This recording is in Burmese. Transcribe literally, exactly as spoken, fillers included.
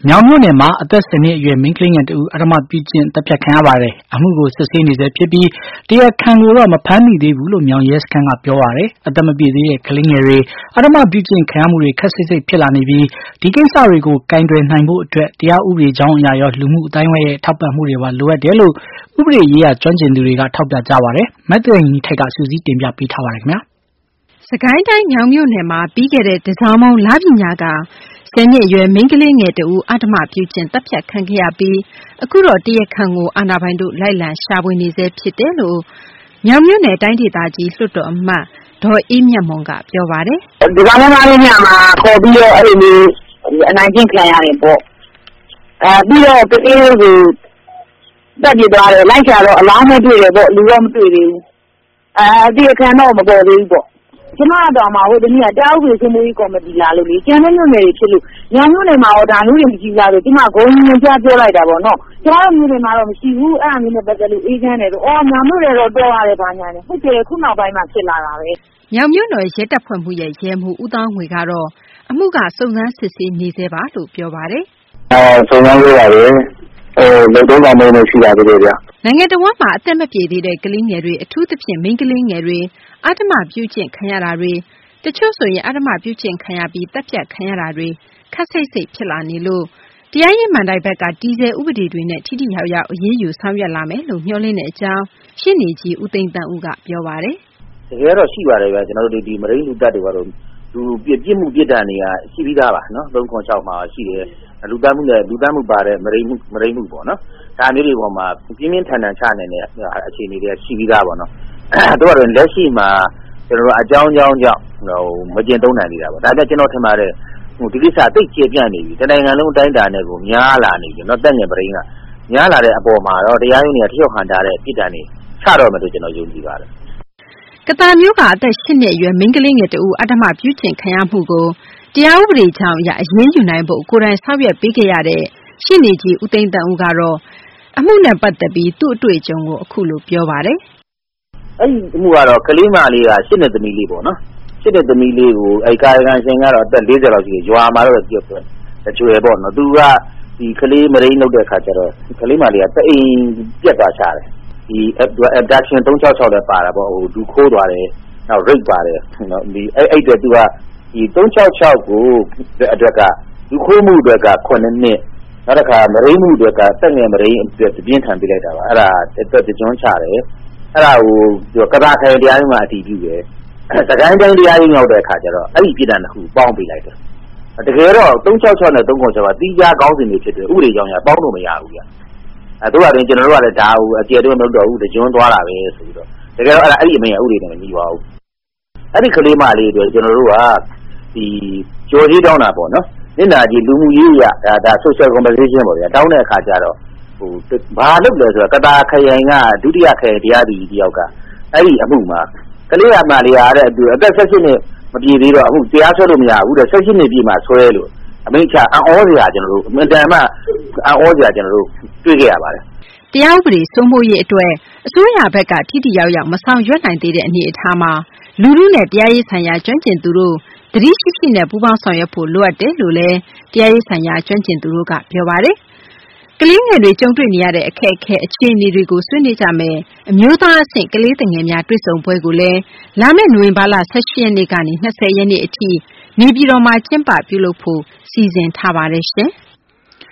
မြောင်မြို့နယ်မှာအသက်ဆယ်နှစ်အရွယ်မိန်းကလေးငယ်တဦးအဓမ္မပြုကျင့်တပ်ဖြတ်ခံရပါတယ်။အမှုကိုစစ်ဆေးနေဆဲဖြစ်ပြီးတရားခံကိုတော့မဖမ်းမိသေးဘူးလို့မြောင်ရဲစခန်းကပြောပါတယ်။အသက်မပြည့်သေးတဲ့ကလေးငယ်တွေအဓမ္မပြုကျင့်ခံရမှုတွေခက်စိတ်စိတ်ဖြစ်လာနေပြီးဒီကိစ္စတွေကိုကင်တွယ်နိုင်ဖို့အတွက်တရားဥပဒေကြောင်းအရာရောလူမှုအတိုင်းအဝိုင်းရဲ့ထောက်ပံ့မှုတွေပါလိုအပ်တယ်လို့ဥပဒေရေးရာကျွမ်းကျင်သူတွေကထောက်ပြကြပါတယ်။မတ်တရင်ကြီးထိုက်ကစူးစီးတင်ပြပေးထားပါတယ်ခင်ဗျာ။စကိုင်းတိုင်းမြောင်မြို့နယ်မှာပြီးခဲ့တဲ့တစောင်းမုံလပညာကဆယ်နှစ်အရွယ်မိန်းကလေးငယ်တဦးအဓမ္မပြုကျင့်တပ်ဖြတ်ခံခဲ့ရပြီးအခုတော့တရားခံကိုအာဏာပိုင်တို့လိုက်လံရှာဖွေနေဆဲဖြစ်တယ်လို့မြောင်မြို့နယ်တိုင်းဒေသကြီးလွှတ်တော်အမတ်ဒေါ်အေးမြတ်မွန်ကပြောပါတယ်။ဒီကောင်မလေးညမှာခေါ်ပြီးတော့အဲ့ဒီအနိုင်ကျင့်ခံရတယ်ပေါ့။အဲပြီးတော့တကယ်ကိုတက်ပြသွားတယ်လိုက်ချတော့အလောင်းမတွေ့တယ်ပေါ့လူတော့မတွေ့သေးဘူး။အဲတရားခံတော့မပေါ်သေးဘူးပေါ့။ကျွန်တော်တော့မှာဟိုတနည်းကတာဥပဒေစမှုကြီးကော်မတီလာလို့လေကျန်တဲ့မြို့နယ်တွေဖြစ်လို့ညညနေမှာတော့ဒါမျိုးတွေမရှိလာလို့ဒီမှာဂုံညင်ပြပြောလိုက်တာပေါ့နော်ကျွန်တော်မြို့နယ်မှာတော့မရှိဘူးအဲ့အမျိုးနဲ့ပတ်သက်လို့အေးချမ်းတယ်ဆိုအော်ညမြို့တွေတော့တော်ရတယ်ဘာညာနဲ့ဟုတ်တယ်ခုနောက်ပိုင်းမှာဖြစ်လာတာပဲညမြို့နယ်ရဲတပ်ဖွဲ့မှုရဲ့ရဲမှုဦးသောင်းငွေကတော့အမှုကစုံစမ်းစစ်ဆေးနေသေးပါလို့ပြောပါတယ်အဲစုံစမ်းရပါတယ်အဲလုံတုံးကမင်းရှိတာကြည့်ကြနိုင်ငံတော်မှာအသက်မပြေသေးတဲ့ကလေးငယ်တွေအထူးသဖြင့်မိန်းကလေးငယ်တွေအဓမ္မပြုကျင့်ခံရတာတွေတချို့ဆိုရင်အဓမ္မပြုကျင့်ခံရပြီးတပ်ဖြတ်ခံရတာတွေခက်စိတ်စိတ်ဖြစ်လာနေလို့တရားရေးမှန်တိုင်းဘက်ကတည်ဆဲဥပဒေတွေနဲ့ထိထိရောက်ရောက်အရေးယူဆောင်ရွက်လာမယ်လို့မျှော်လင့်တဲ့အကြောင်းရှင်းနေကြီးဦးသိန်းတန်းဦးကပြောပါတယ်တကယ်တော့ရှိပါတယ်ဗျာကျွန်တော်တို့ဒီမရင်းလူတက်တွေကတော့လူပြစ်ပြစ်မှုပြစ်ဒဏ်တွေကရှိပြီးသားပါနော်သုံးခွန်၆မှာရှိတယ်လူတမ်းမှုနဲ့လူတမ်းမှုပါတဲ့မရင်းမှုမရင်းမှုပေါ့နော်ဒါမျိုးတွေပေါ်မှာပြင်းပြင်းထန်ထန်ချနိုင်တဲ့အခြေအနေတွေရှိပြီးသားပေါ့နော်အဲတို့ကတော့လက်ရှိမှာကျွန်တော်တို့အကြောင်းကြောင်းကြောင့်ဟိုမကျင်သုံးနိုင်နေတာပေါ့ဒါကြောင့်ကျွန်တော်ထင်ပါတယ်ဟိုဒီကိစ္စတိတ်ကျေပြန့်နေပြီတနိုင်ငံလုံးအတိုင်းအတာနဲ့ကိုများလာနေပြီเนาะတက်ငယ်ပရင်းကများလာတဲ့အပေါ်မှာတော့တရားရုံးတွေကထိရောက်ဟန်တာတဲ့ပြည်တန်တွေချတော့မယ်လို့ကျွန်တော်ယုံကြည်ပါတယ်ကတာမျိုးကအသက်၈နှစ်အရွယ်မိန်းကလေးငယ်တဦးအဓမ္မပြုကျင့်ခံရမှုကိုတရားဥပဒေကြောင်းအရအရေးယူနိုင်ဖို့ကိုယ်တိုင်ဆောင်ရွက်ပေးခဲ့ရတဲ့ရှင်းနေကြီးဦးသိန်းတန်းဦးကတော့အမှုနဲ့ပတ်သက်ပြီးသူ့အတွေ့အကြုံကိုအခုလိုပြောပါတယ်အဲ့ဒီအမှုကတော့ကလေးမလေးကရှစ်နှစ်သမီးလေးပေါ့နော်ရှစ်နှစ်သမီးလေးကိုအဲ့ကာယကံရှင်ကတော့အသက်၄၀လောက်ရှိတယ်ရွာမှာတော့ပြောတယ်အကျွယ်ပေါ့နော်သူကဒီကလေးမရင်းလုပ်တဲ့ခါကျတော့ကလေးမလေးကတအိမ်ပြက်သွားချတယ်ဒီ abduction ၃၆၆လည်းပါတာပေါ့ဟိုသူခိုးသွားတယ်နောက် rape ပါတယ်နော်ဒီအဲ့အဲ့တဲ့သူကဒီ၃၆၆ကိုအတွက်ကသူခိုးမှုအတွက်ကခုနှစ်နှစ်နောက်တစ်ခါမရင်းမှုအတွက်ကတက်ငယ်မရင်းအတွက်ပြင်းထန်ပေးလိုက်တာပါအဲ့ဒါအတွက်ကျွန်းချတယ်အဲ့ဒါကိုကတာခိုင်တရားရုံးမှာအတည်ပြုတယ်စကိုင်းတိုင်းတရားရုံးရောက်တဲ့အခါကျတော့အဲ့ဒီပြည်တံတစ်ခုပေါင်းပေးလိုက်တယ်တကယ်တော့၃၆၆နဲ့၃၇၆ကတီးခြားကောင်းစဉ်တွေဖြစ်တယ်ဥပဒေကြောင်းရပေါင်းလို့မရဘူးဗျအဲတို့ကတော့ကျွန်တော်တို့ကလည်းဒါဟိုအကျေတော့မလုပ်တော့ဘူးတကြွန်းသွားတာပဲဆိုပြီးတော့တကယ်တော့အဲ့ဒါအဲ့ဒီအမေရဥပဒေနဲ့မညီပါဘူးအဲ့ဒီကလေးမလေးတွေကျွန်တော်တို့ကဒီကြော်ကြီးတောင်းတာပေါ့နော်နင့်နာကြီးလူမှုရေးရဒါဒါ social compensation ပေါ့ဗျာတောင်းတဲ့အခါကျတော့ဟိုဘာလုပ်လဲဆိုတော့ကတာခရိုင်ကဒုတိယခရိုင်တရားသူကြီးတယောက်ကအဲ့ဒီအမှုမှာကလေးရမလေးရတဲ့သူအသက်၁၈နှစ်မပြည့်သေးတော့အခုတရားဆွဲလို့မရဘူးတဲ့၁၈နှစ်ပြည့်မှဆွဲလို့အမိန့်ချအံ့ဩစရာကျွန်တော်တို့အမှန်တမ်းမှအံ့ဩစရာကျွန်တော်တို့တွေ့ခဲ့ရပါတယ်တရားဥပဒေစိုးမိုးရေးအတွက်အစိုးရဘက်ကထိထိရောက်ရောက်မဆောင်ရွက်နိုင်သေးတဲ့အနေအထားမှာလူလူနဲ့တရားရေးဆိုင်ရာကျွမ်းကျင်သူတို့သတိရှိရှိနဲ့ပူးပေါင်းဆောင်ရွက်ဖို့လိုအပ်တယ်လို့လည်းတရားရေးဆိုင်ရာကျွမ်းကျင်သူတို့ကပြောပါတယ်ကလေးငယ်တွေကြုံတွေ့နေရတဲ့အခက်အခဲအခြေအနေတွေကိုဆွေးနွေးကြမယ်အမျိုးသားအဆင့်ကလေးငယ်များတွေ့ဆုံပွဲကိုလည်းလာမယ့်နိုဝင်ဘာလ၁၈ရက်နေ့ကနေ၂၀ရက်နေ့အထိနေပြည်တော်မှာကျင်းပပြုလုပ်ဖို့စီစဉ်ထားပါတယ်ရှင်။